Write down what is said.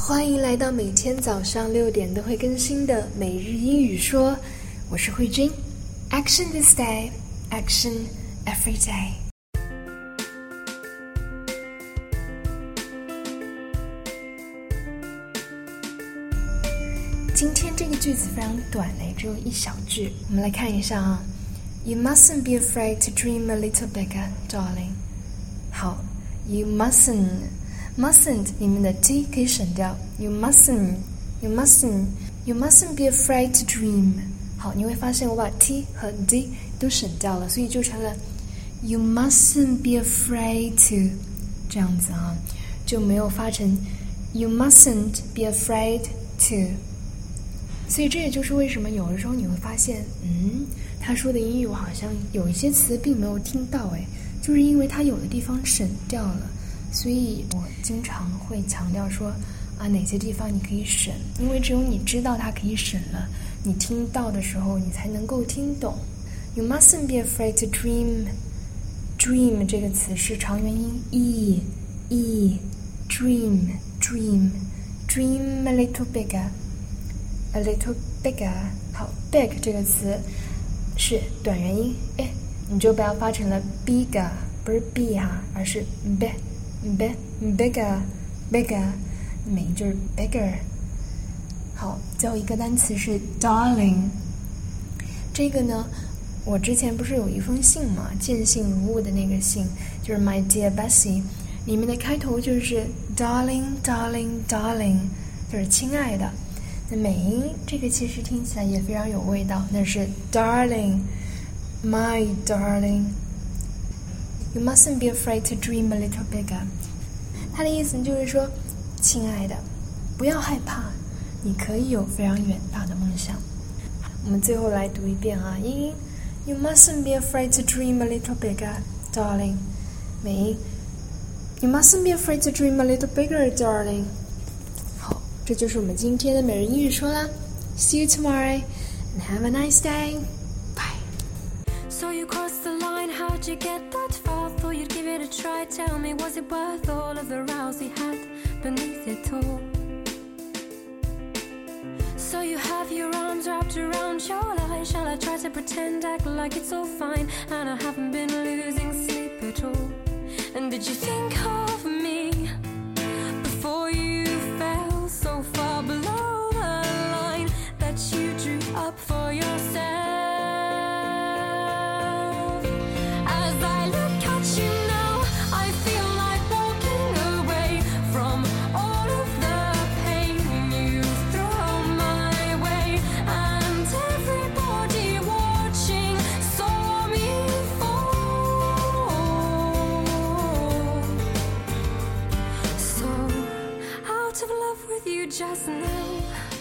欢迎来到每天早上6点都会更新的每日英语说，我是慧君。 Action this day, action every day。 今天这个句子非常短嘞，只有一小句，我们来看一下啊。You mustn't be afraid to dream a little bigger, darling。 好， You mustn't 里面的 t 可以省掉， You mustn't be afraid to dream。 好，你会发现我把 t 和 d 都省掉了，所以就成了 You mustn't be afraid to 这样子啊，就没有发成 You mustn't be afraid to。 所以这也就是为什么有的时候你会发现他说的英语我好像有一些词并没有听到，就是因为他有的地方省掉了。所以我经常会强调说哪些地方你可以省，因为只有你知道它可以省了，你听到的时候你才能够听懂。 You mustn't be afraid to dream。 Dream 这个词是长元音 e dream a little bigger。 好， big 这个词是短元音你就不要发成了 bigger， 不是 b 而是 bigger， 美音就是 bigger。 好，最后一个单词是 darling。 这个呢，我之前不是有一封信嘛，见信如晤的那个信，就是 My dear Bessie， 里面的开头就是 darling， 就是亲爱的。那美音这个其实听起来也非常有味道，那是 darling， my darling。 You mustn't be afraid to dream a little bigger。 它的意思就是说，亲爱的，不要害怕，你可以有非常远大的梦想。我们最后来读一遍啊，英音 You mustn't be afraid to dream a little bigger, darling。 美音 You mustn't be afraid to dream a little bigger, darling。这就是我们今天的每日英语说啦。 See you tomorrow and have a nice day. Bye. So you crossed the line, how'd you get that far? Thought you'd give it a try, tell me, was it worth all of the rows you had beneath it all? So you have your arms wrapped around your lies. Shall I try to pretend, act like it's all fine, and I haven't been losing sleep at all? And did you think of me before you fell so far below the line that you drew up for yourself? As I look at you now, I feel like walking away from all of the pain you've thrown my way, and everybody watching saw me fall. So out of love with you just now,